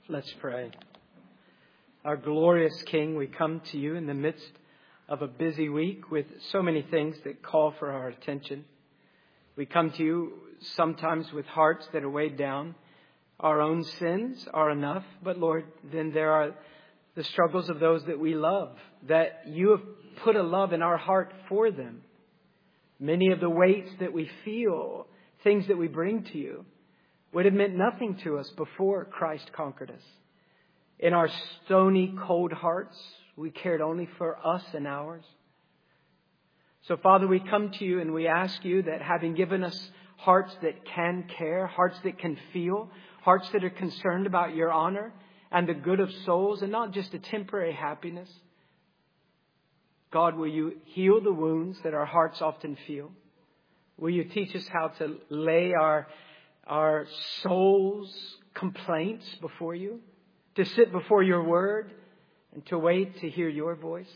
Let's pray. Our glorious King, we come to you in the midst of a busy week with so many things that call for our attention. We come to you sometimes with hearts that are weighed down. Our own sins are enough, but Lord, then there are the struggles of those that we love, that you have put a love in our heart for them. Many of the weights that we feel, things that we bring to you, would have meant nothing to us before Christ conquered us. In our stony, cold hearts, we cared only for us and ours. So, Father, we come to you and we ask you that having given us hearts that can care, hearts that can feel, hearts that are concerned about your honor and the good of souls and not just a temporary happiness, God, will you heal the wounds that our hearts often feel? Will you teach us how to lay our soul's complaints before you, to sit before your word and to wait to hear your voice?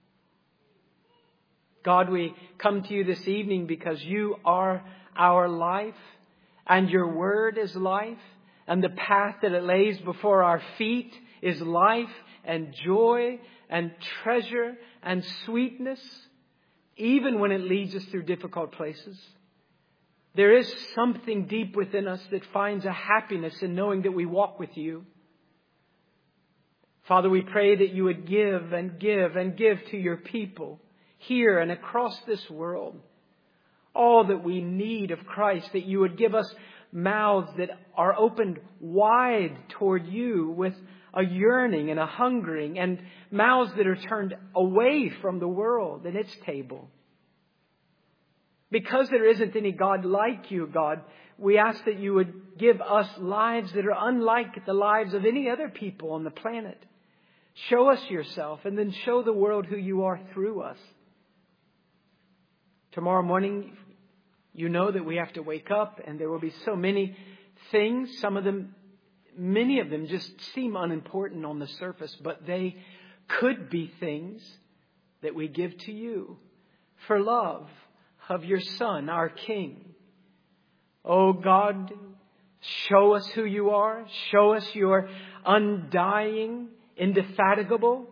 God, we come to you this evening because you are our life and your word is life, and the path that it lays before our feet is life and joy and treasure and sweetness, even when it leads us through difficult places. There is something deep within us that finds a happiness in knowing that we walk with you. Father, we pray that you would give and give and give to your people here and across this world all that we need of Christ, that you would give us mouths that are opened wide toward you with a yearning and a hungering, and mouths that are turned away from the world and its table. Because there isn't any God like you, God, we ask that you would give us lives that are unlike the lives of any other people on the planet. Show us yourself and then show the world who you are through us. Tomorrow morning, you know that we have to wake up and there will be so many things. Many of them just seem unimportant on the surface, but they could be things that we give to you for love of your Son, our King. Oh God, show us who you are. Show us your undying, indefatigable,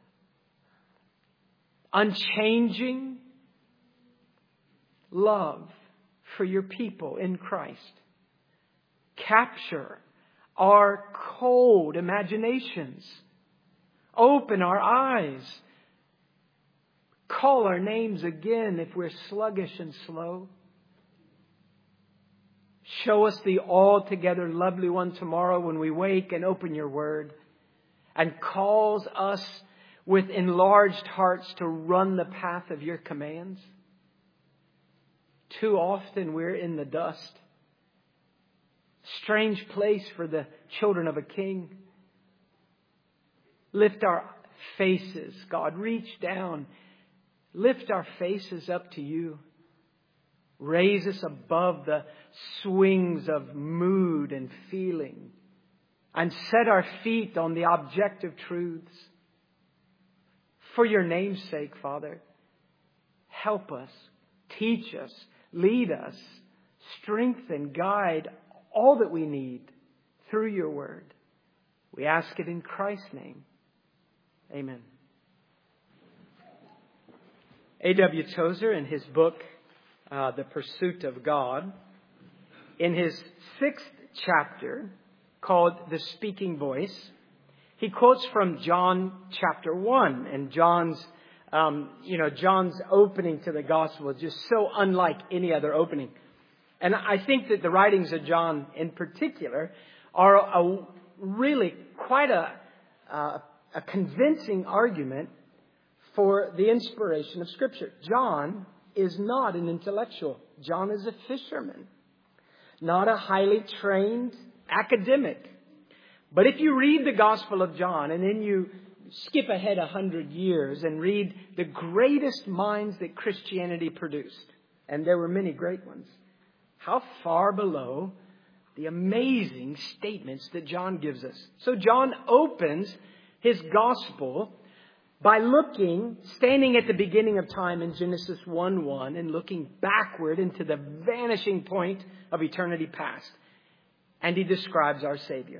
unchanging love for your people in Christ. Capture our cold imaginations. Open our eyes. Call our names again if we're sluggish and slow. Show us the altogether lovely one tomorrow when we wake and open your word, and calls us with enlarged hearts to run the path of your commands. Too often we're in the dust. Strange place for the children of a king. Lift our faces, God. Reach down. Lift our faces up to you. Raise us above the swings of mood and feeling, and set our feet on the objective truths. For your name's sake, Father, help us, teach us, lead us, strengthen, guide all that we need through your word. We ask it in Christ's name. Amen. A.W. Tozer, in his book, The Pursuit of God, in his 6th chapter called The Speaking Voice, he quotes from John chapter 1. And John's opening to the gospel is just so unlike any other opening. And I think that the writings of John in particular are really quite a convincing argument for the inspiration of Scripture. John is not an intellectual. John is a fisherman, not a highly trained academic. But if you read the Gospel of John and then you skip ahead 100 years and read the greatest minds that Christianity produced, and there were many great ones, how far below the amazing statements that John gives us. So John opens his Gospel by standing at the beginning of time in Genesis 1:1 and looking backward into the vanishing point of eternity past. And he describes our Savior.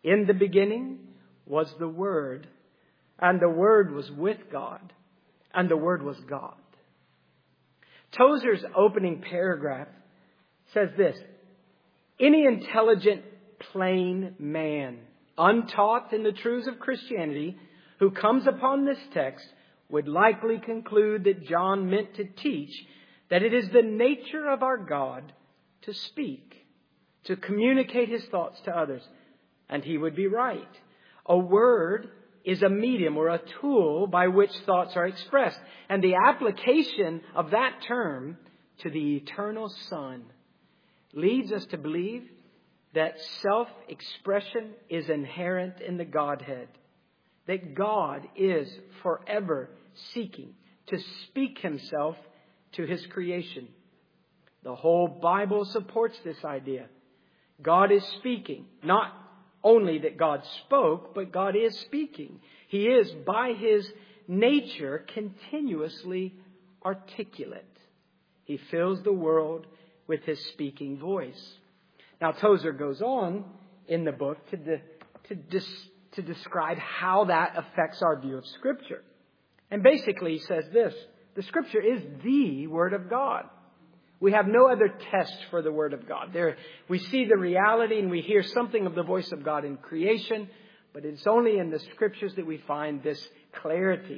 In the beginning was the Word, and the Word was with God, and the Word was God. Tozer's opening paragraph says this: any intelligent, plain man, untaught in the truths of Christianity, who comes upon this text would likely conclude that John meant to teach that it is the nature of our God to speak, to communicate His thoughts to others. And he would be right. A word is a medium or a tool by which thoughts are expressed. And the application of that term to the eternal Son leads us to believe that self-expression is inherent in the Godhead. That God is forever seeking to speak Himself to His creation. The whole Bible supports this idea. God is speaking. Not only that God spoke, but God is speaking. He is, by His nature, continuously articulate. He fills the world with His speaking voice. Now, Tozer goes on in the book to describe how that affects our view of Scripture. And basically he says this: the Scripture is the Word of God. We have no other test for the Word of God. We see the reality and we hear something of the voice of God in creation, but it's only in the Scriptures that we find this clarity.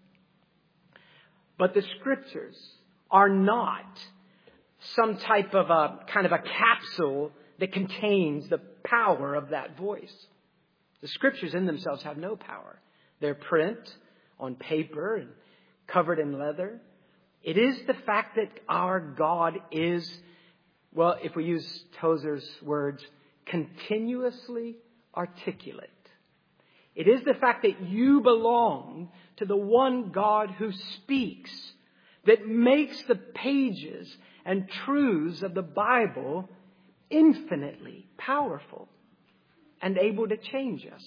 But the Scriptures are not some type of a capsule that contains the power of that voice. The Scriptures in themselves have no power. They're print on paper and covered in leather. It is the fact that our God is, well, if we use Tozer's words, continuously articulate. It is the fact that you belong to the one God who speaks that makes the pages and truths of the Bible infinitely powerful and able to change us.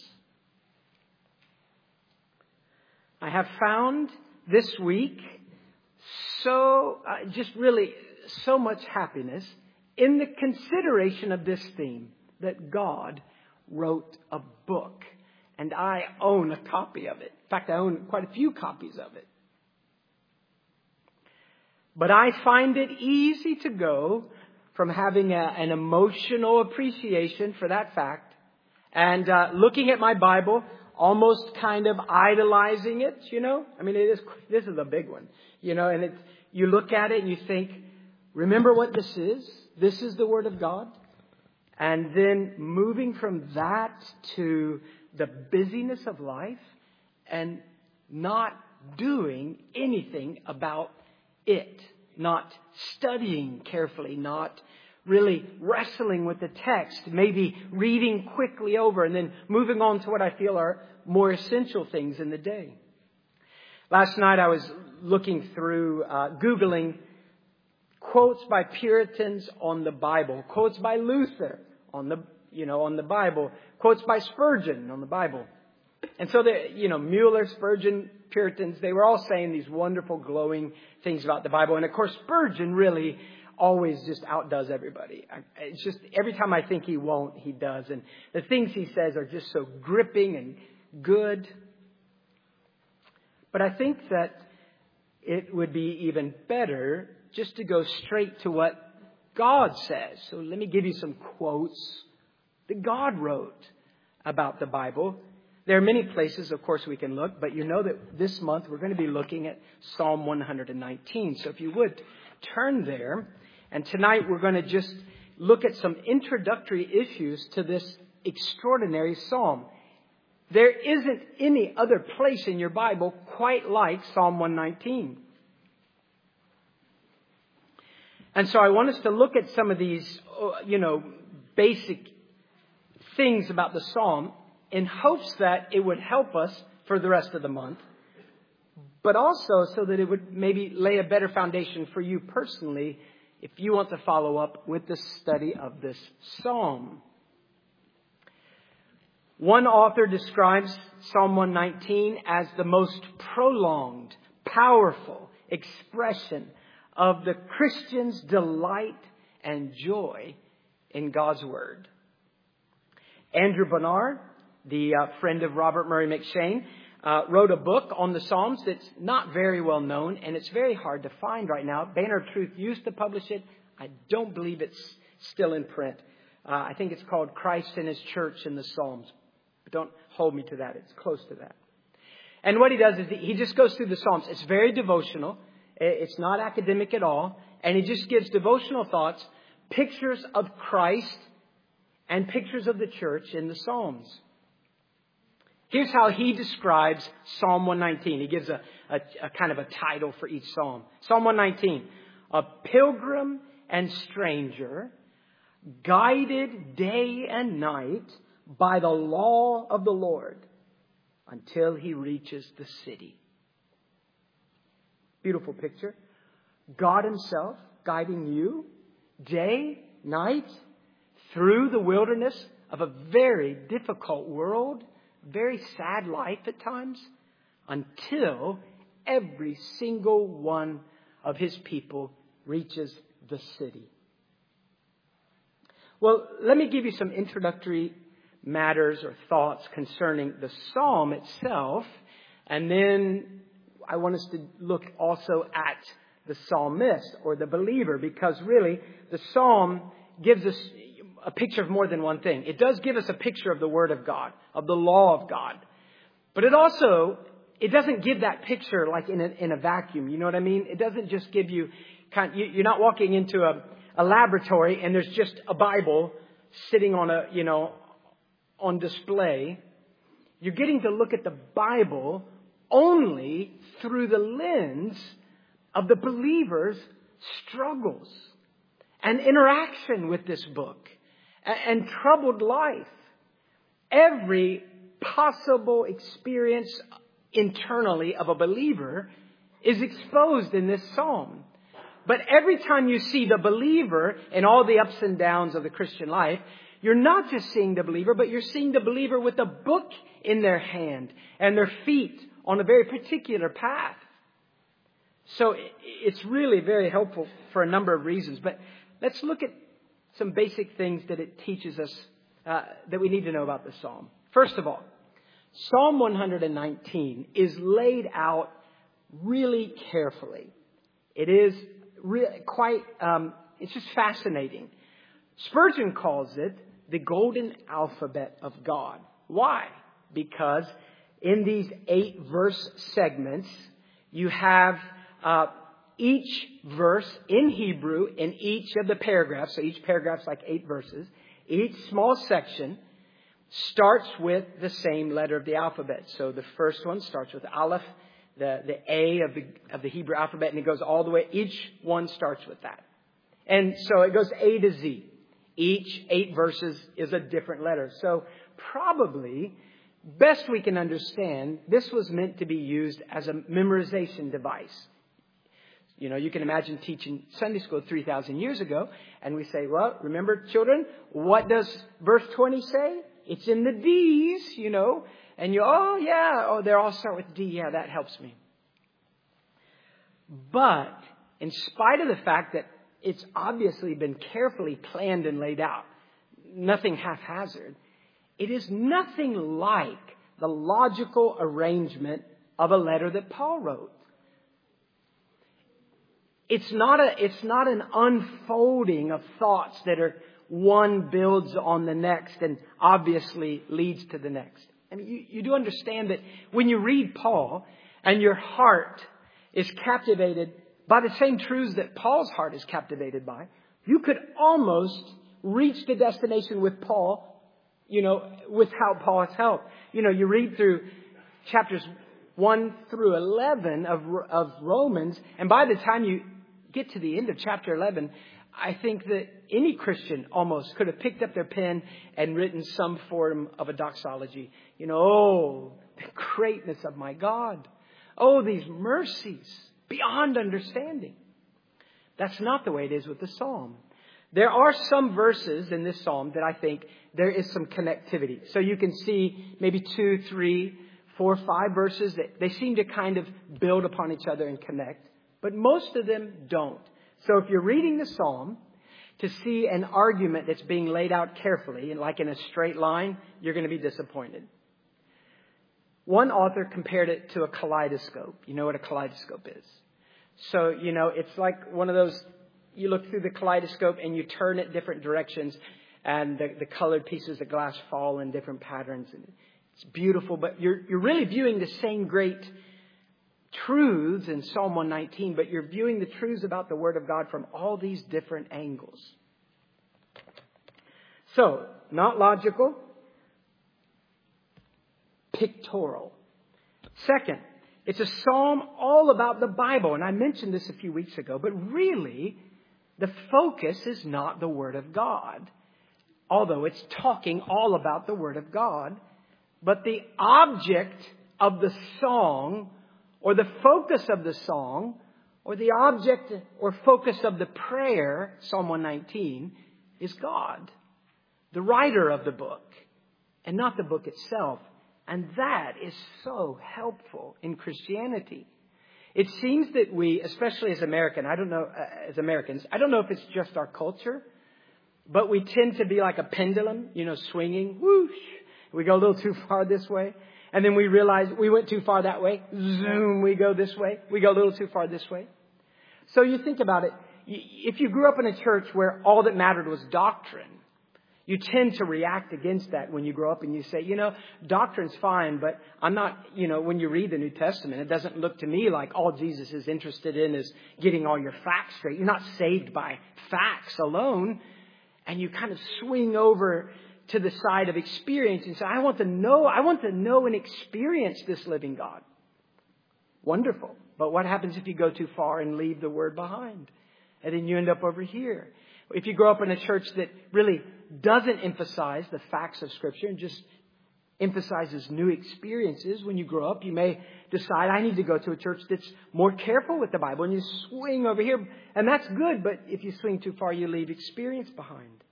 I have found this week so much happiness in the consideration of this theme, that God wrote a book, and I own a copy of it. In fact, I own quite a few copies of it. But I find it easy to go from having an emotional appreciation for that fact and looking at my Bible, almost kind of idolizing it, I mean, this is a big one, and you look at it and you think, remember what this is? This is the Word of God. And then moving from that to the busyness of life and not doing anything about it, not studying carefully, not really wrestling with the text, maybe reading quickly over and then moving on to what I feel are more essential things in the day. Last night I was looking through, Googling quotes by Puritans on the Bible, quotes by Luther on the Bible, quotes by Spurgeon on the Bible. And so Mueller, Spurgeon, Puritans, they were all saying these wonderful, glowing things about the Bible. And of course, Spurgeon really always just outdoes everybody. It's just every time I think he won't, he does. And the things he says are just so gripping and good. But I think that it would be even better just to go straight to what God says. So let me give you some quotes that God wrote about the Bible. There are many places, of course, we can look, but you know that this month we're going to be looking at Psalm 119. So if you would turn there, and tonight we're going to just look at some introductory issues to this extraordinary psalm. There isn't any other place in your Bible quite like Psalm 119. And so I want us to look at some of these, basic things about the psalm in hopes that it would help us for the rest of the month, but also so that it would maybe lay a better foundation for you personally if you want to follow up with the study of this psalm. One author describes Psalm 119 as the most prolonged, powerful expression of the Christian's delight and joy in God's Word. Andrew Bonar, the friend of Robert Murray McCheyne, wrote a book on the Psalms that's not very well known, and it's very hard to find right now. Banner of Truth used to publish it. I don't believe it's still in print. I think it's called Christ and His Church in the Psalms. But don't hold me to that. It's close to that. And what he does is he just goes through the Psalms. It's very devotional. It's not academic at all. And he just gives devotional thoughts, pictures of Christ and pictures of the church in the Psalms. Here's how he describes Psalm 119. He gives a kind of a title for each psalm. Psalm 119. A pilgrim and stranger, guided day and night by the law of the Lord until he reaches the city. Beautiful picture. God Himself guiding you day, night, through the wilderness of a very difficult world, very sad life at times, until every single one of His people reaches the city. Well, let me give you some introductory matters or thoughts concerning the psalm itself. And then I want us to look also at the psalmist or the believer, because really the psalm gives us a picture of more than one thing. It does give us a picture of the Word of God, of the law of God. But it doesn't give that picture like in a vacuum. You know what I mean? It doesn't just give you you're not walking into a laboratory and there's just a Bible sitting on display. You're getting to look at the Bible only through the lens of the believer's struggles and interaction with this book and troubled life. Every possible experience internally of a believer is exposed in this psalm. But every time you see the believer in all the ups and downs of the Christian life, you're not just seeing the believer, but you're seeing the believer with a book in their hand and their feet on a very particular path. So it's really very helpful for a number of reasons. But let's look at some basic things that it teaches us that we need to know about the psalm. First of all, Psalm 119 is laid out really carefully. It is really quite, it's just fascinating. Spurgeon calls it the golden alphabet of God. Why? Because in these 8 verse segments, you have each verse in Hebrew in each of the paragraphs. So each paragraph's like 8 verses. Each small section starts with the same letter of the alphabet. So the first one starts with Aleph, the A of the Hebrew alphabet, and it goes all the way. Each one starts with that. And so it goes A to Z. Each 8 verses is a different letter. So probably, best we can understand, this was meant to be used as a memorization device. You know, you can imagine teaching Sunday school 3,000 years ago, and we say, well, remember, children, what does verse 20 say? It's in the D's, you know. And they all start with D. Yeah, that helps me. But in spite of the fact that it's obviously been carefully planned and laid out, nothing haphazard, it is nothing like the logical arrangement of a letter that Paul wrote. It's not an unfolding of thoughts that are one builds on the next and obviously leads to the next. I mean, you do understand that when you read Paul and your heart is captivated by the same truths that Paul's heart is captivated by, you could almost reach the destination with Paul, without Paul's help. You read through chapters 1 through 11 of Romans, and by the time you get to the end of chapter 11, I think that any Christian almost could have picked up their pen and written some form of a doxology. The greatness of my God. Oh, these mercies beyond understanding. That's not the way it is with the psalm. There are some verses in this psalm that I think there is some connectivity. So you can see maybe 2, 3, 4, 5 verses that they seem to kind of build upon each other and connect. But most of them don't. So if you're reading the psalm, to see an argument that's being laid out carefully, and like in a straight line, you're going to be disappointed. One author compared it to a kaleidoscope. You know what a kaleidoscope is? So, it's like one of those, you look through the kaleidoscope and you turn it different directions, and the colored pieces of glass fall in different patterns. And it's beautiful, but you're really viewing the same great truths in Psalm 119, but you're viewing the truths about the Word of God from all these different angles. So, not logical, pictorial. Second, it's a psalm all about the Bible. And I mentioned this a few weeks ago, but really, the focus is not the Word of God. Although it's talking all about the Word of God. But the object of the song, or the focus of the song, or the object or focus of the prayer, Psalm 119, is God, the writer of the book, and not the book itself. And that is so helpful in Christianity. It seems that we, especially as Americans, I don't know if it's just our culture, but we tend to be like a pendulum, swinging, whoosh. We go a little too far this way. And then we realize we went too far that way. Zoom, we go this way. We go a little too far this way. So you think about it. If you grew up in a church where all that mattered was doctrine, you tend to react against that when you grow up and you say, doctrine's fine, but I'm not, when you read the New Testament, it doesn't look to me like all Jesus is interested in is getting all your facts straight. You're not saved by facts alone. And you kind of swing over to the side of experience and say, I want to know and experience this living God. Wonderful. But what happens if you go too far and leave the Word behind? And then you end up over here. If you grow up in a church that really doesn't emphasize the facts of Scripture and just emphasizes new experiences, when you grow up, you may decide, I need to go to a church that's more careful with the Bible. And you swing over here. And that's good. But if you swing too far, you leave experience behind.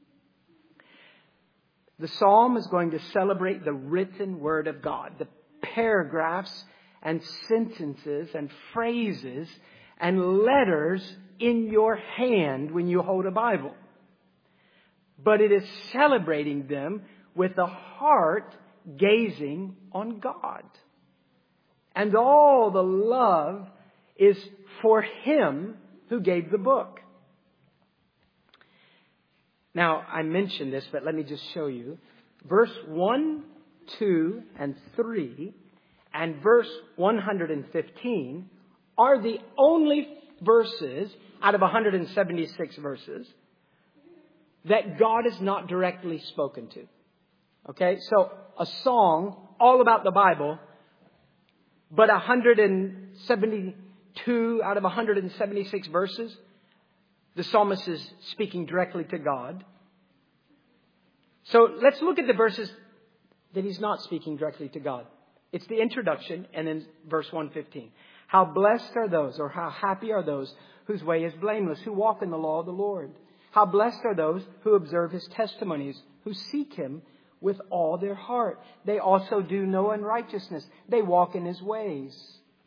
The psalm is going to celebrate the written Word of God, the paragraphs and sentences and phrases and letters in your hand when you hold a Bible. But it is celebrating them with a heart gazing on God. And all the love is for Him who gave the book. Now, I mentioned this, but let me just show you. Verse 1, 2, and 3, and verse 115 are the only verses out of 176 verses that God is not directly spoken to. Okay, so a song all about the Bible, but 172 out of 176 verses, the psalmist is speaking directly to God. So let's look at the verses that he's not speaking directly to God. It's the introduction and then verse 115. How blessed are those, or how happy are those whose way is blameless, who walk in the law of the Lord. How blessed are those who observe His testimonies, who seek Him with all their heart. They also do no unrighteousness. They walk in His ways.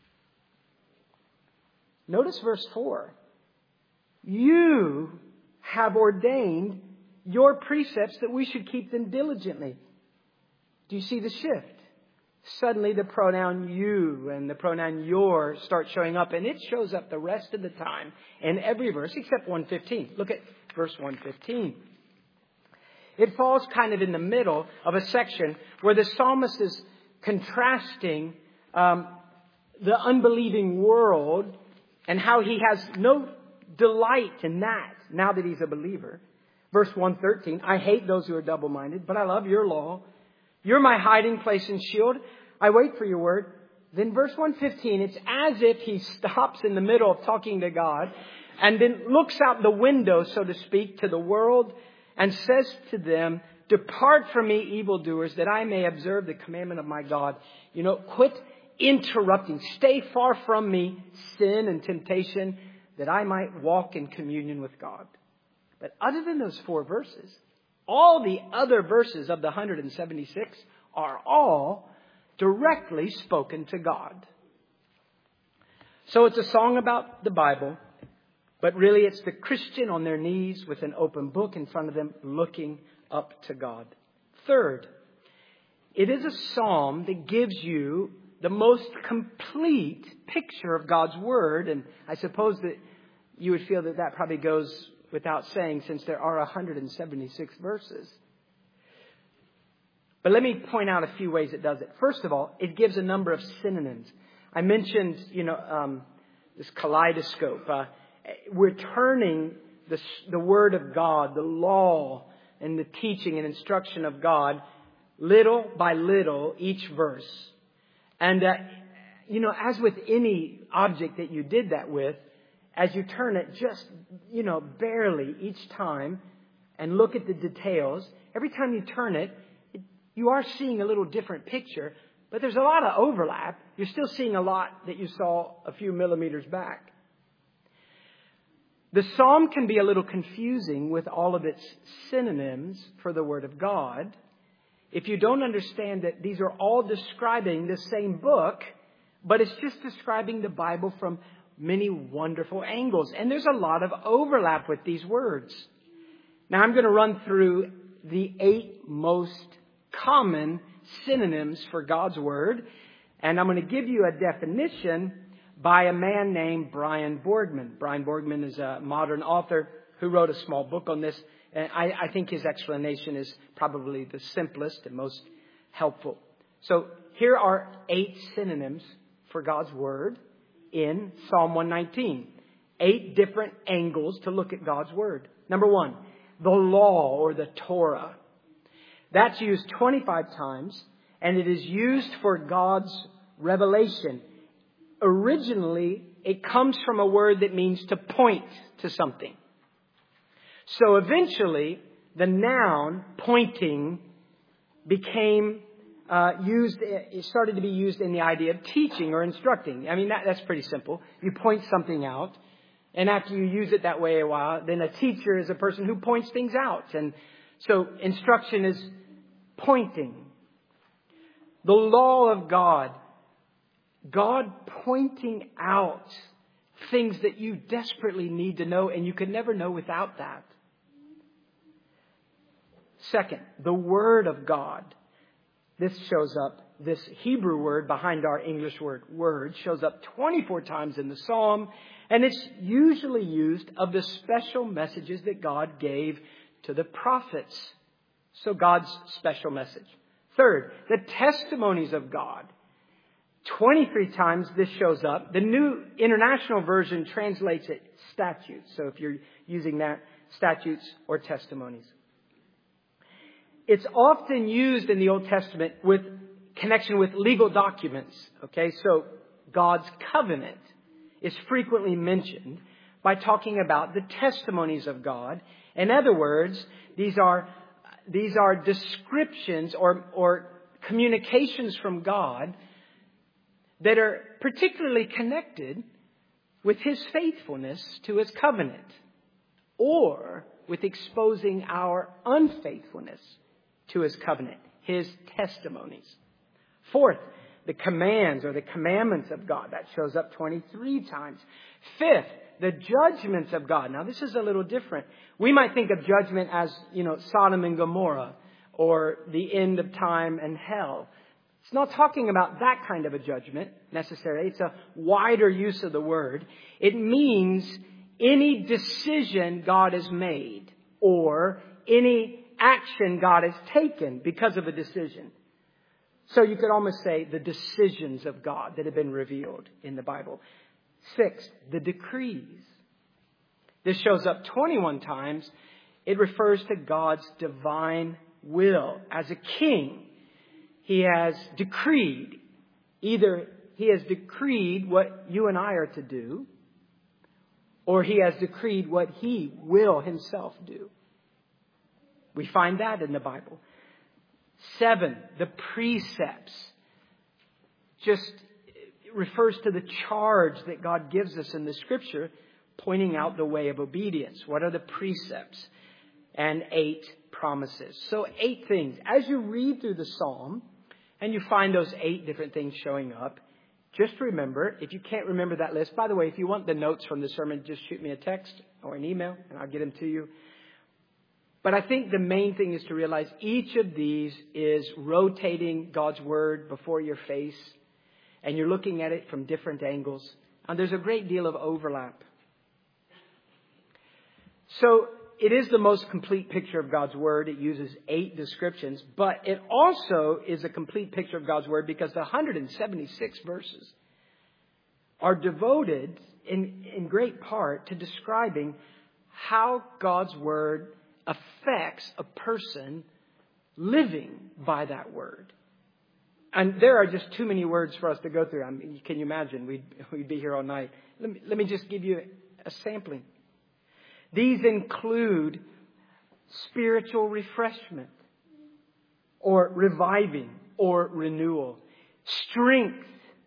Notice verse 4. You have ordained your precepts that we should keep them diligently. Do you see the shift? Suddenly the pronoun you and the pronoun your start showing up, and it shows up the rest of the time in every verse except 115. Look at verse 115. It falls kind of in the middle of a section where the psalmist is contrasting the unbelieving world and how he has no delight in that now that he's a believer. Verse 113, I hate those who are double-minded, but I love your law. You're my hiding place and shield. I wait for your word. Then verse 115, it's as if he stops in the middle of talking to God and then looks out the window, so to speak, to the world and says to them, depart from me, evildoers, that I may observe the commandment of my God. Quit interrupting. Stay far from me, sin and temptation, that I might walk in communion with God. But other than those 4 verses, all the other verses of the 176 are all directly spoken to God. So it's a song about the Bible, But really, it's the Christian on their knees with an open book in front of them, looking up to God. Third, it is a psalm that gives you the most complete picture of God's Word. And I suppose that you would feel that probably goes without saying, since there are 176 verses. But let me point out a few ways it does it. First of all, it gives a number of synonyms. I mentioned, this kaleidoscope. We're turning the Word of God, the law and the teaching and instruction of God, little by little, each verse. And, as with any object that you did that with, as you turn it just, barely each time and look at the details, every time you turn it, you are seeing a little different picture, but there's a lot of overlap. You're still seeing a lot that you saw a few millimeters back. The psalm can be a little confusing with all of its synonyms for the Word of God. If you don't understand that these are all describing the same book, but it's just describing the Bible from many wonderful angles. And there's a lot of overlap with these words. Now I'm going to run through the 8 most common synonyms for God's Word. And I'm going to give you a definition by a man named Brian Borgman. Brian Borgman is a modern author who wrote a small book on this. And I think his explanation is probably the simplest and most helpful. So here are 8 synonyms for God's Word in Psalm 119. 8 different angles to look at God's Word. Number 1, the law or the Torah. That's used 25 times, and it is used for God's revelation. Originally, it comes from a word that means to point to something. So eventually, the noun pointing became it started to be used in the idea of teaching or instructing. I mean, that's pretty simple. You point something out, and after you use it that way a while, then a teacher is a person who points things out. And so instruction is pointing. The law of God. God pointing out things that you desperately need to know, and you could never know without that. Second, the Word of God. This shows up, this Hebrew word behind our English word shows up 24 times in the Psalm, and it's usually used of the special messages that God gave to the prophets. So God's special message. Third, the testimonies of God. 23 times this shows up. The New International Version translates it statutes. So if you're using that, statutes or testimonies. It's often used in the Old Testament with connection with legal documents. Okay, so God's covenant is frequently mentioned by talking about the testimonies of God. In other words, these are descriptions or communications from God that are particularly connected with His faithfulness to His covenant, or with exposing our unfaithfulness to His covenant, His testimonies. Fourth, the commands or the commandments of God. That shows up 23 times. Fifth, the judgments of God. Now, this is a little different. We might think of judgment as, Sodom and Gomorrah, or the end of time and hell. It's not talking about that kind of a judgment necessarily. It's a wider use of the word. It means any decision God has made, or any action God has taken because of a decision. So you could almost say the decisions of God that have been revealed in the Bible. Sixth, the decrees. This shows up 21 times. It refers to God's divine will. As a king, He has decreed. Either He has decreed what you and I are to do, or He has decreed what He will Himself do. We find that in the Bible. 7, the precepts. Just refers to the charge that God gives us in the Scripture, pointing out the way of obedience. What are the precepts? And 8 promises. So 8 things. As you read through the Psalm, and you find those 8 different things showing up, just remember, if you can't remember that list, by the way, if you want the notes from the sermon, just shoot me a text or an email and I'll get them to you. But I think the main thing is to realize each of these is rotating God's Word before your face, and you're looking at it from different angles. And there's a great deal of overlap. So it is the most complete picture of God's Word. It uses 8 descriptions, but it also is a complete picture of God's Word because the 176 verses are devoted in great part to describing how God's Word affects a person living by that Word. And there are just too many words for us to go through. I mean, can you imagine? We'd be here all night. Let me just give you a sampling. These include spiritual refreshment, or reviving, or renewal, strength,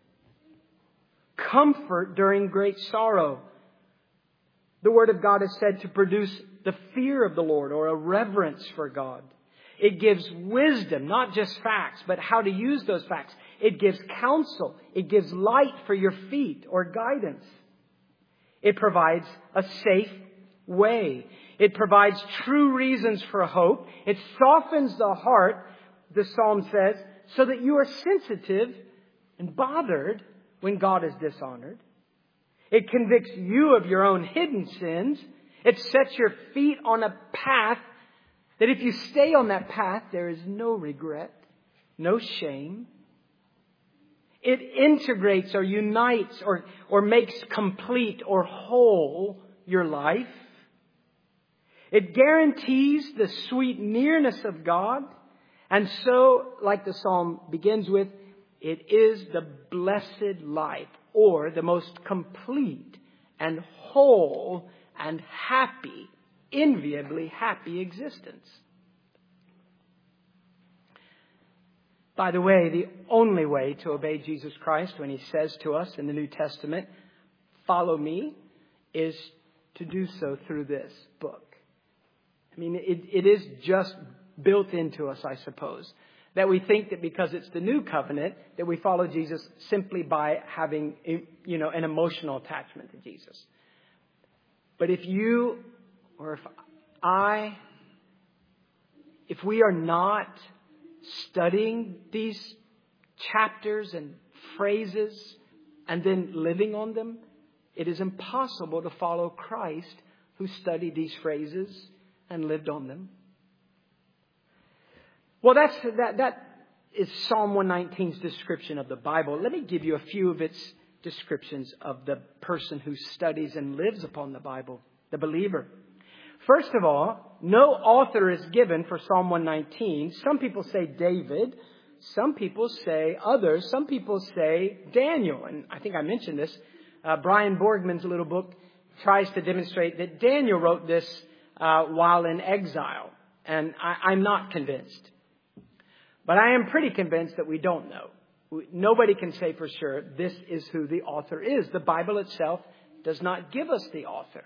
comfort during great sorrow. The Word of God is said to produce the fear of the Lord, or a reverence for God. It gives wisdom, not just facts, but how to use those facts. It gives counsel. It gives light for your feet, or guidance. It provides a safe way. It provides true reasons for hope. It softens the heart, the psalm says, so that you are sensitive and bothered when God is dishonored. It convicts you of your own hidden sins. It sets your feet on a path that if you stay on that path, there is no regret, no shame. It integrates or unites or makes complete or whole your life. It guarantees the sweet nearness of God. And so, like the psalm begins with, it is the blessed life, or the most complete and whole and happy, enviably happy existence. By the way, the only way to obey Jesus Christ when He says to us in the New Testament, follow me, is to do so through this book. I mean, it is just built into us, I suppose, that we think that because it's the new covenant that we follow Jesus simply by having, an emotional attachment to Jesus. But if you, or if we are not studying these chapters and phrases and then living on them, it is impossible to follow Christ who studied these phrases and lived on them. Well, that is Psalm 119's description of the Bible. Let me give you a few of its descriptions of the person who studies and lives upon the Bible, the believer. First of all, no author is given for Psalm 119. Some people say David. Some people say others. Some people say Daniel. And I think I mentioned this. Brian Borgman's little book tries to demonstrate that Daniel wrote this while in exile. And I'm not convinced. But I am pretty convinced that we don't know. Nobody can say for sure this is who the author is. The Bible itself does not give us the author.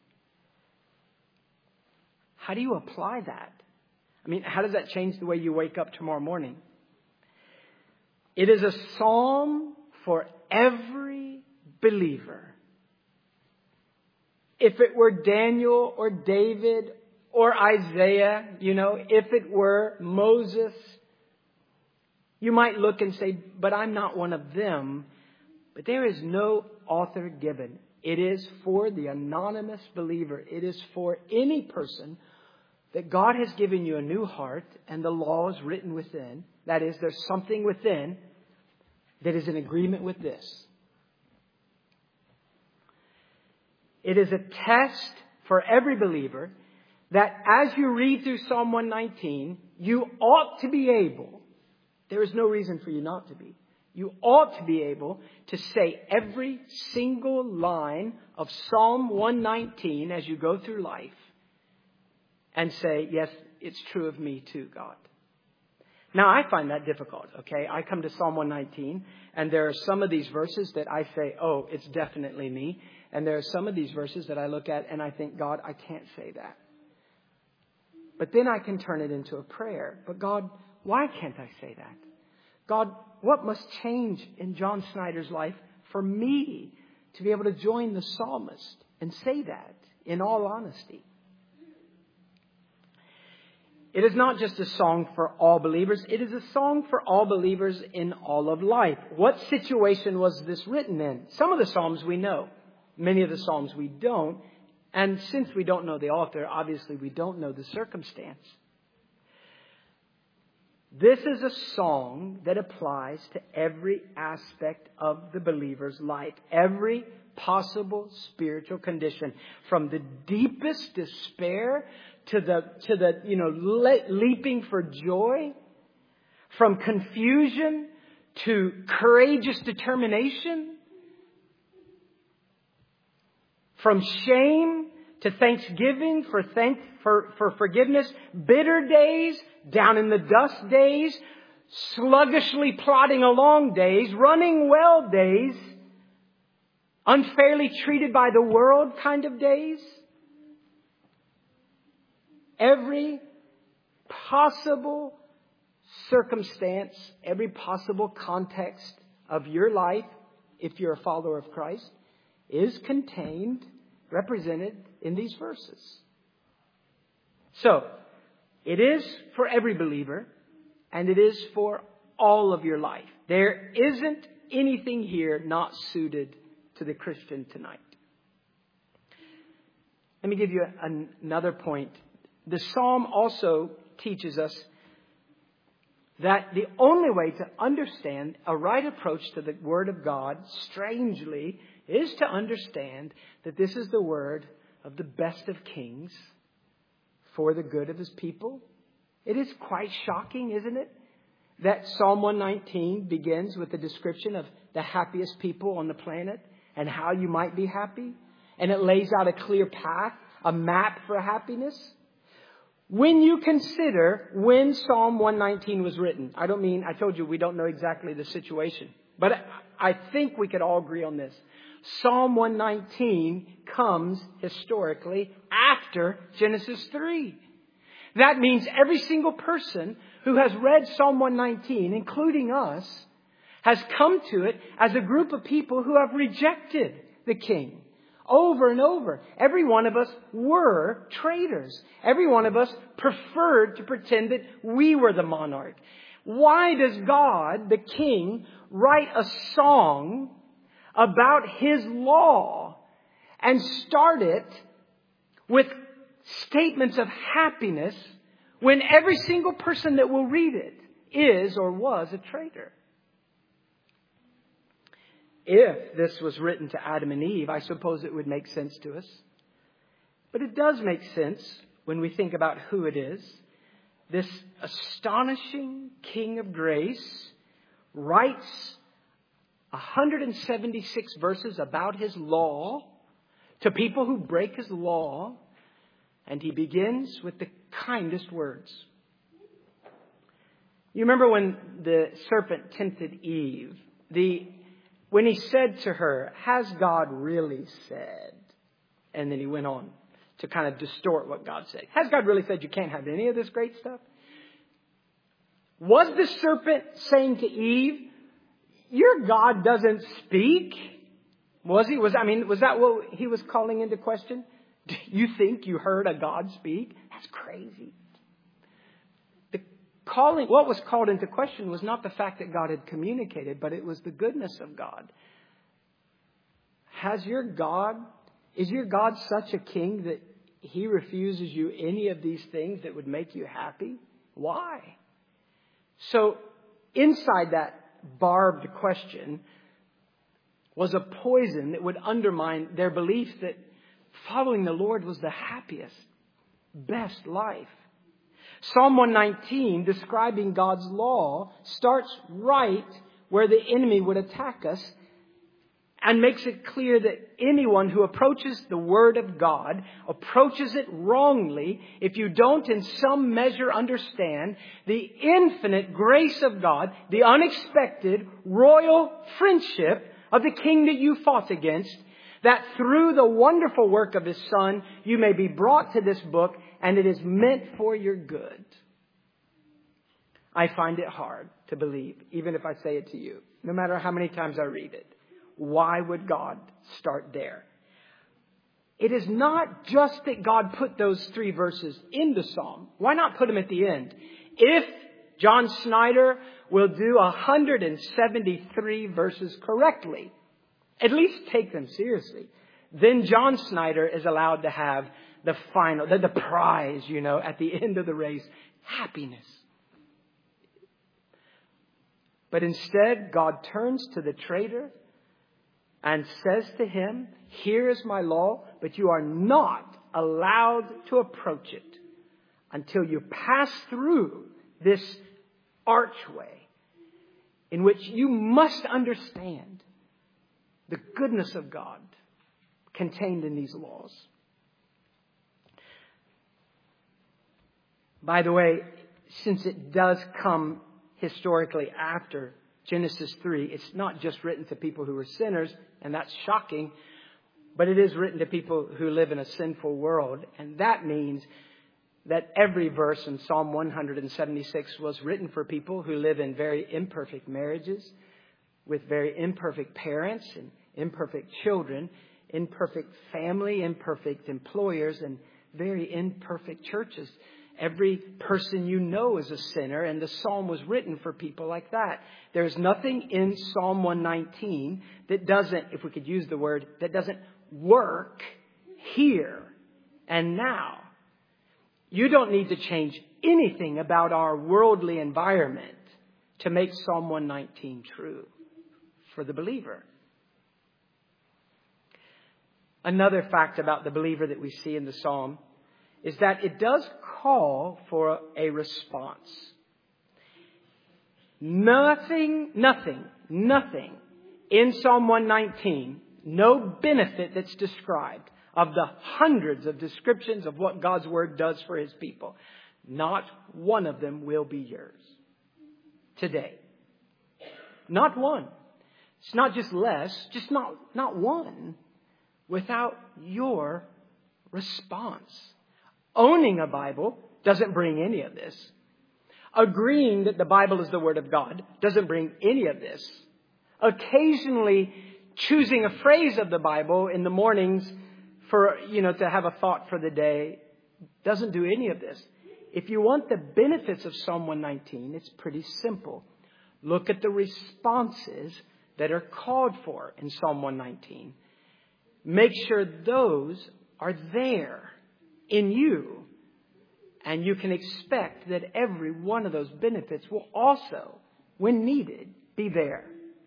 How do you apply that? I mean, how does that change the way you wake up tomorrow morning? It is a psalm for every believer. If it were Daniel or David or Isaiah, if it were Moses, you might look and say, but I'm not one of them. But there is no author given. It is for the anonymous believer. It is for any person that God has given you a new heart and the law is written within. That is, there's something within that is in agreement with this. It is a test for every believer that as you read through Psalm 119, you ought to be able, there is no reason for you not to be, you ought to be able to say every single line of Psalm 119 as you go through life and say, yes, it's true of me too, God. Now, I find that difficult, okay? I come to Psalm 119, and there are some of these verses that I say, oh, it's definitely me. And there are some of these verses that I look at and I think, God, I can't say that. But then I can turn it into a prayer. But God, why can't I say that? God, what must change in John Snyder's life for me to be able to join the psalmist and say that in all honesty? It is not just a song for all believers. It is a song for all believers in all of life. What situation was this written in? Some of the Psalms we know. Many of the Psalms we don't. And since we don't know the author, obviously we don't know the circumstance. This is a song that applies to every aspect of the believer's life. Every possible spiritual condition. From the deepest despair to the leaping for joy. From confusion to courageous determination. From shame to thanksgiving, for forgiveness. Bitter days, down in the dust days. Sluggishly plodding along days. Running well days. Unfairly treated by the world kind of days. Every possible circumstance, every possible context of your life, if you're a follower of Christ, is contained, represented in these verses. So, it is for every believer, and it is for all of your life. There isn't anything here not suited to the Christian tonight. Let me give you another point. The Psalm also teaches us that the only way to understand a right approach to the Word of God, strangely, is to understand that this is the word of the best of kings for the good of His people. It is quite shocking, isn't it? That Psalm 119 begins with a description of the happiest people on the planet and how you might be happy. And it lays out a clear path, a map for happiness. When you consider when Psalm 119 was written, I told you we don't know exactly the situation, but I think we could all agree on this. Psalm 119 comes historically after Genesis 3. That means every single person who has read Psalm 119, including us, has come to it as a group of people who have rejected the king. Over and over. Every one of us were traitors. Every one of us preferred to pretend that we were the monarch. Why does God, the king, write a song about His law and start it with statements of happiness when every single person that will read it is or was a traitor? If this was written to Adam and Eve, I suppose it would make sense to us. But it does make sense when we think about who it is. This astonishing King of grace writes 176 verses about His law to people who break His law. And He begins with the kindest words. You remember when the serpent tempted Eve, when he said to her, "Has God really said?" And then he went on to kind of distort what God said. Has God really said you can't have any of this great stuff? Was the serpent saying to Eve, "Your God doesn't speak"? Was that what he was calling into question? Do you think you heard a God speak? That's crazy. What was called into question was not the fact that God had communicated, but it was the goodness of God. Is your God such a king that He refuses you any of these things that would make you happy? Why? So inside that barbed question was a poison that would undermine their belief that following the Lord was the happiest, best life. Psalm 119, describing God's law, starts right where the enemy would attack us and makes it clear that anyone who approaches the Word of God approaches it wrongly if you don't in some measure understand the infinite grace of God, the unexpected royal friendship of the king that you fought against, that through the wonderful work of His Son, you may be brought to this book, and it is meant for your good. I find it hard to believe, even if I say it to you, no matter how many times I read it. Why would God start there? It is not just that God put those 3 verses in the Psalm. Why not put them at the end? If John Snyder will do 173 verses correctly, at least take them seriously, then John Snyder is allowed to have the final, the prize, at the end of the race, happiness. But instead, God turns to the traitor and says to him, here is my law, but you are not allowed to approach it until you pass through this archway in which you must understand the goodness of God contained in these laws. By the way, since it does come historically after Genesis 3, it's not just written to people who are sinners, and that's shocking, but it is written to people who live in a sinful world. And that means that every verse in Psalm 176 was written for people who live in very imperfect marriages, with very imperfect parents and imperfect children, imperfect family, imperfect employers, and very imperfect churches. Every person you know is a sinner, and the psalm was written for people like that. There's nothing in Psalm 119 that doesn't, if we could use the word, that doesn't work here and now. You don't need to change anything about our worldly environment to make Psalm 119 true for the believer. Another fact about the believer that we see in the psalm is that it does call for a response. Nothing in Psalm 119, no benefit that's described of the hundreds of descriptions of what God's Word does for His people. Not one of them will be yours today. Not one. It's not just less, just not one without your response. Owning a Bible doesn't bring any of this. Agreeing that the Bible is the Word of God doesn't bring any of this. Occasionally choosing a phrase of the Bible in the mornings for, to have a thought for the day doesn't do any of this. If you want the benefits of Psalm 119, it's pretty simple. Look at the responses that are called for in Psalm 119. Make sure those are there in you. And you can expect that every one of those benefits will also, when needed, be there.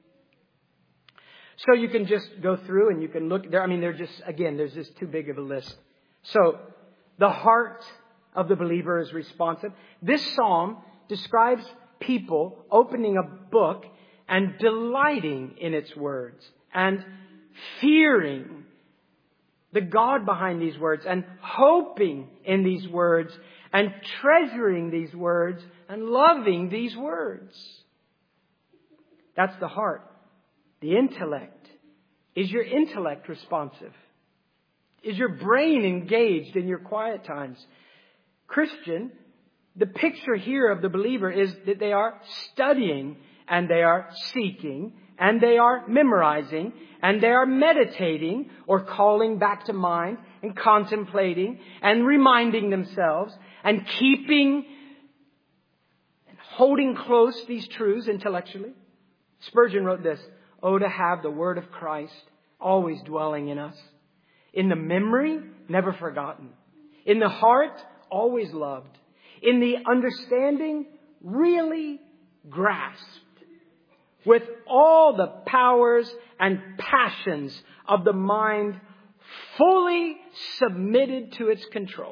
So you can just go through and you can look there. There's just too big of a list. So the heart of the believer is responsive. This psalm describes people opening a book and delighting in its words and fearing the God behind these words and hoping in these words and treasuring these words and loving these words. That's the heart. The intellect. Is your intellect responsive? Is your brain engaged in your quiet times? Christian, the picture here of the believer is that they are studying and they are seeking and they are memorizing and they are meditating or calling back to mind and contemplating and reminding themselves and keeping and holding close these truths intellectually. Spurgeon wrote this: "Oh, to have the word of Christ always dwelling in us. In the memory, never forgotten. In the heart, always loved. In the understanding, really grasped. With all the powers and passions of the mind fully submitted to its control."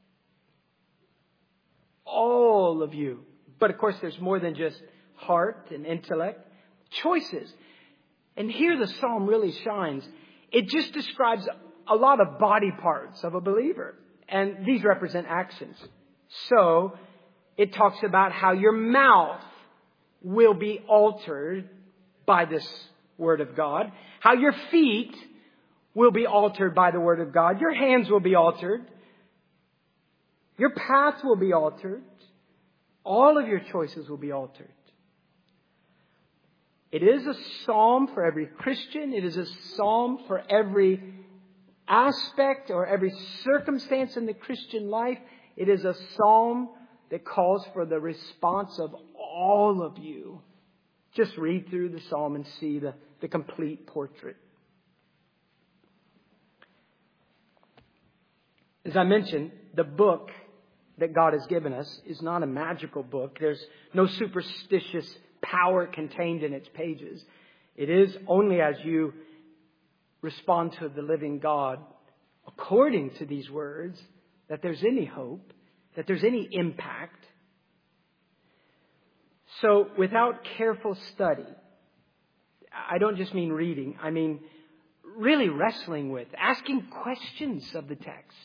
All of you. But of course, there's more than just heart and intellect. Choices. And here the psalm really shines. It just describes a lot of body parts of a believer. And these represent actions. So it talks about how your mouth will be altered by this word of God. How your feet will be altered by the word of God. Your hands will be altered. Your path will be altered. All of your choices will be altered. It is a psalm for every Christian. It is a psalm for every aspect or every circumstance in the Christian life. It is a psalm that calls for the response of all of you. Just read through the psalm and see the complete portrait. As I mentioned, the book that God has given us is not a magical book. There's no superstitious power contained in its pages. It is only as you respond to the living God according to these words that there's any hope, that there's any impact. So without careful study, I don't just mean reading, I mean really wrestling with, asking questions of the text.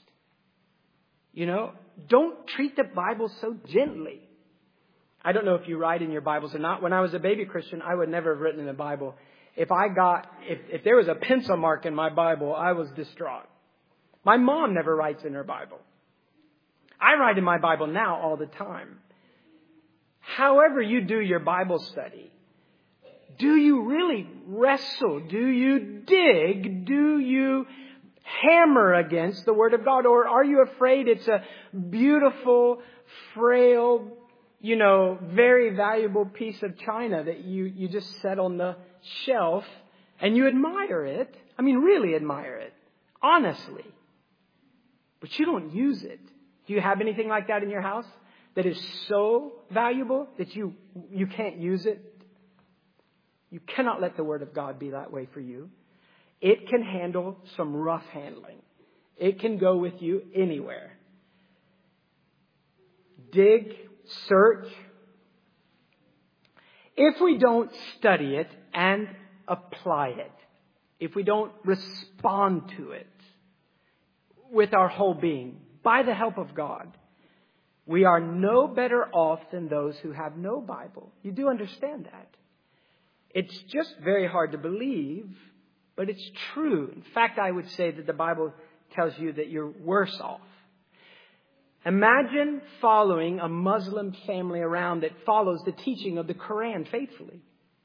Don't treat the Bible so gently. I don't know if you write in your Bibles or not. When I was a baby Christian, I would never have written in the Bible. If there was a pencil mark in my Bible, I was distraught. My mom never writes in her Bible. I write in my Bible now all the time. However you do your Bible study, do you really wrestle? Do you dig? Do you hammer against the Word of God? Or are you afraid it's a beautiful, frail, very valuable piece of china that you just set on the shelf and you admire it? I mean, really admire it. Honestly. But you don't use it. Do you have anything like that in your house that is so valuable that you can't use it? You cannot let the Word of God be that way for you. It can handle some rough handling. It can go with you anywhere. Dig, search. If we don't study it and apply it, if we don't respond to it with our whole being, by the help of God, we are no better off than those who have no Bible. You do understand that. It's just very hard to believe, but it's true. In fact, I would say that the Bible tells you that you're worse off. Imagine following a Muslim family around that follows the teaching of the Quran faithfully.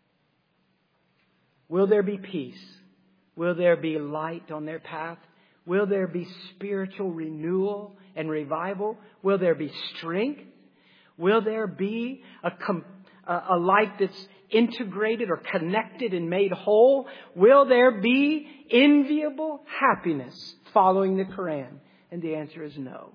Will there be peace? Will there be light on their path? Will there be spiritual renewal and revival? Will there be strength? Will there be a life that's integrated or connected and made whole? Will there be enviable happiness following the Quran? And the answer is no.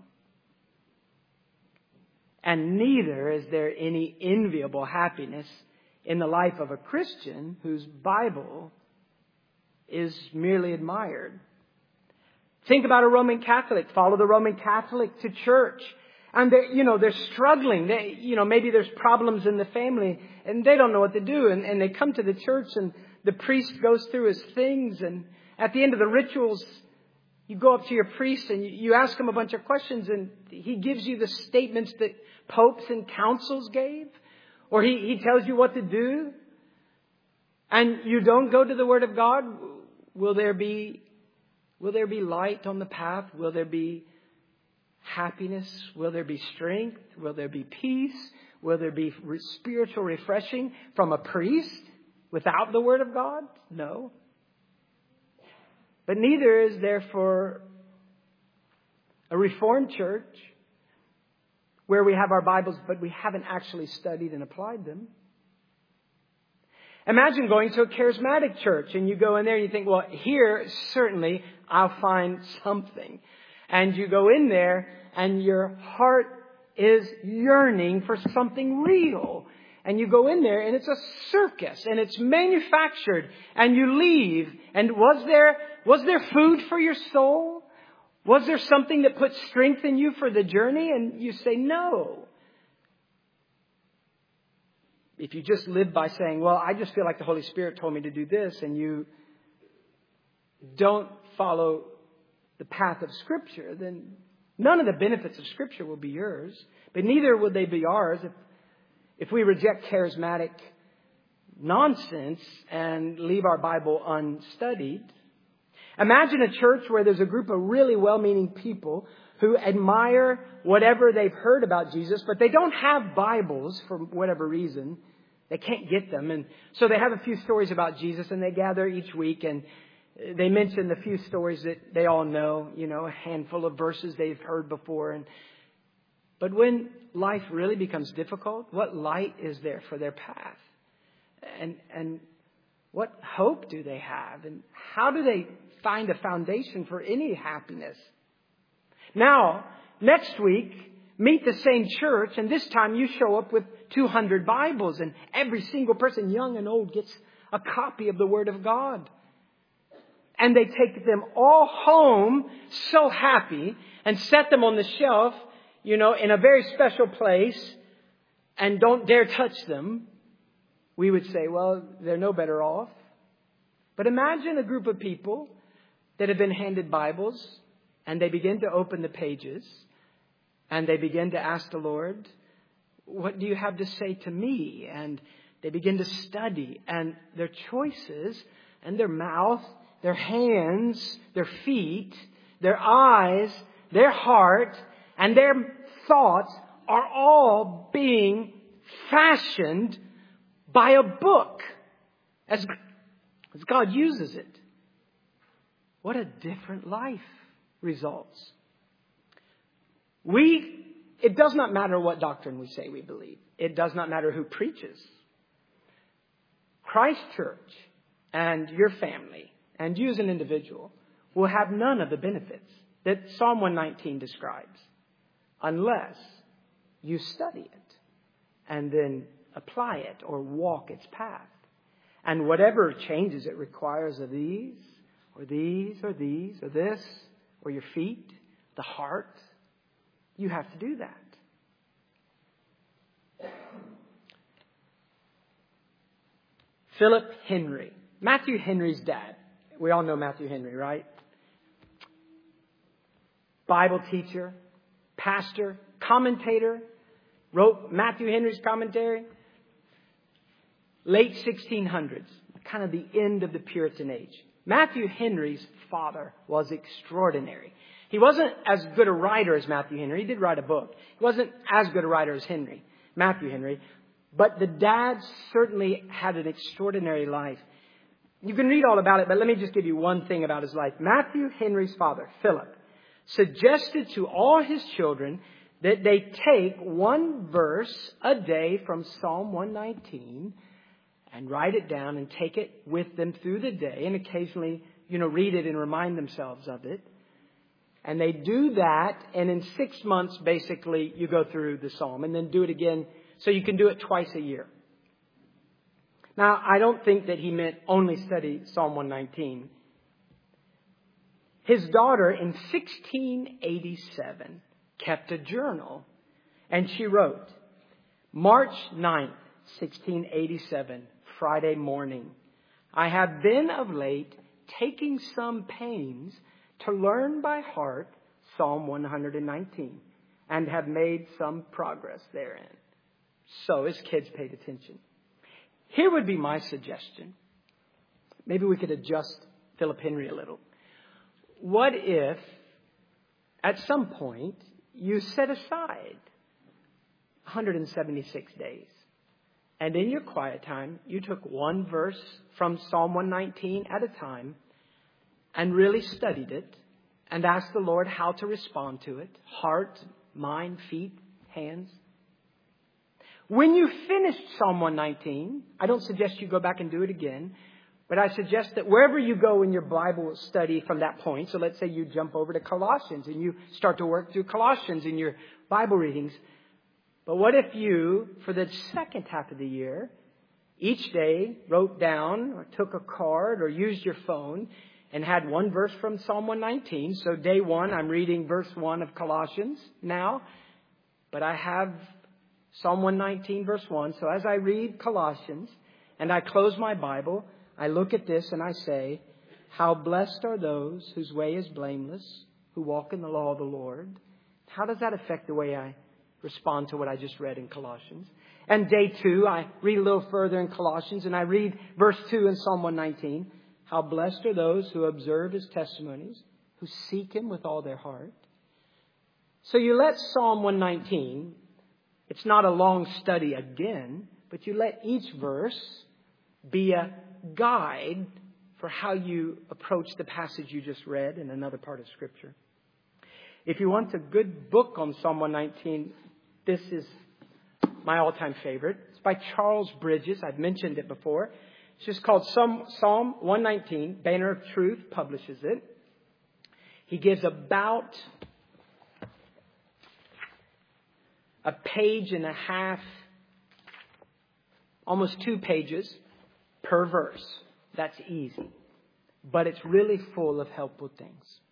And neither is there any enviable happiness in the life of a Christian whose Bible is merely admired. Think about a Roman Catholic. Follow the Roman Catholic to church. And they're struggling. Maybe there's problems in the family and they don't know what to do. And they come to the church and the priest goes through his things. And at the end of the rituals, you go up to your priest and you ask him a bunch of questions and he gives you the statements that popes and councils gave. Or he tells you what to do. And you don't go to the Word of God. Will there be light on the path? Will there be happiness? Will there be strength? Will there be peace? Will there be spiritual refreshing from a priest without the Word of God? No. But neither is there for a Reformed church where we have our Bibles, but we haven't actually studied and applied them. Imagine going to a charismatic church and you go in there and you think, well, here certainly I'll find something. And you go in there and your heart is yearning for something real. And you go in there and it's a circus and it's manufactured and you leave. And was there food for your soul? Was there something that put strength in you for the journey? And you say no. If you just live by saying, well, I just feel like the Holy Spirit told me to do this, and you don't follow the path of Scripture, then none of the benefits of Scripture will be yours. But neither would they be ours if we reject charismatic nonsense and leave our Bible unstudied. Imagine a church where there's a group of really well-meaning people who admire whatever they've heard about Jesus, but they don't have Bibles for whatever reason. They can't get them. And so they have a few stories about Jesus, and they gather each week and they mention the few stories that they all know, a handful of verses they've heard before. But when life really becomes difficult, what light is there for their path? And what hope do they have? And how do they find a foundation for any happiness? Now, next week, meet the same church, and this time you show up with 200 Bibles, and every single person, young and old, gets a copy of the Word of God. And they take them all home so happy and set them on the shelf, in a very special place, and don't dare touch them. We would say, well, they're no better off. But imagine a group of people that have been handed Bibles, and they begin to open the pages, and they begin to ask the Lord, what do you have to say to me? And they begin to study, and their choices and their mouth, their hands, their feet, their eyes, their heart, and their thoughts are all being fashioned by a book as God uses it. What a different life results. It does not matter what doctrine we say we believe. It does not matter who preaches. Christ Church and your family and you as an individual will have none of the benefits that Psalm 119 describes unless you study it and then apply it or walk its path. And whatever changes it requires of these or these or these or this or your feet, the heart, you have to do that. Philip Henry, Matthew Henry's dad. We all know Matthew Henry, right? Bible teacher, pastor, commentator, wrote Matthew Henry's commentary. Late 1600s, kind of the end of the Puritan age. Matthew Henry's father was extraordinary. He wasn't as good a writer as Matthew Henry. He did write a book. He wasn't as good a writer as Matthew Henry. But the dad certainly had an extraordinary life. You can read all about it, but let me just give you one thing about his life. Matthew Henry's father, Philip, suggested to all his children that they take one verse a day from Psalm 119 and write it down and take it with them through the day and occasionally, read it and remind themselves of it. And they do that, and in 6 months, basically, you go through the psalm and then do it again. So you can do it twice a year. Now, I don't think that he meant only study Psalm 119. His daughter in 1687 kept a journal, and she wrote, March 9th, 1687, Friday morning. I have been of late taking some pains to learn by heart Psalm 119 and have made some progress therein. So his kids paid attention. Here would be my suggestion. Maybe we could adjust Philip Henry a little. What if at some point you set aside 176 days and in your quiet time you took one verse from Psalm 119 at a time and really studied it and asked the Lord how to respond to it? Heart, mind, feet, hands. When you finished Psalm 119, I don't suggest you go back and do it again, but I suggest that wherever you go in your Bible study from that point, so let's say you jump over to Colossians and you start to work through Colossians in your Bible readings. But what if you, for the second half of the year, each day wrote down or took a card or used your phone and had one verse from Psalm 119. So day one, I'm reading verse 1 of Colossians now, but I have Psalm 119 verse 1. So as I read Colossians and I close my Bible, I look at this and I say, how blessed are those whose way is blameless, who walk in the law of the Lord. How does that affect the way I respond to what I just read in Colossians? And day 2, I read a little further in Colossians and I read verse 2 in Psalm 119. How blessed are those who observe his testimonies, who seek him with all their heart. So you let Psalm 119, it's not a long study again, but you let each verse be a guide for how you approach the passage you just read in another part of Scripture. If you want a good book on Psalm 119, this is my all-time favorite. It's by Charles Bridges. I've mentioned it before. It's just called Psalm 119. Banner of Truth publishes it. He gives about a page and a half, almost 2 pages per verse. That's easy. But it's really full of helpful things.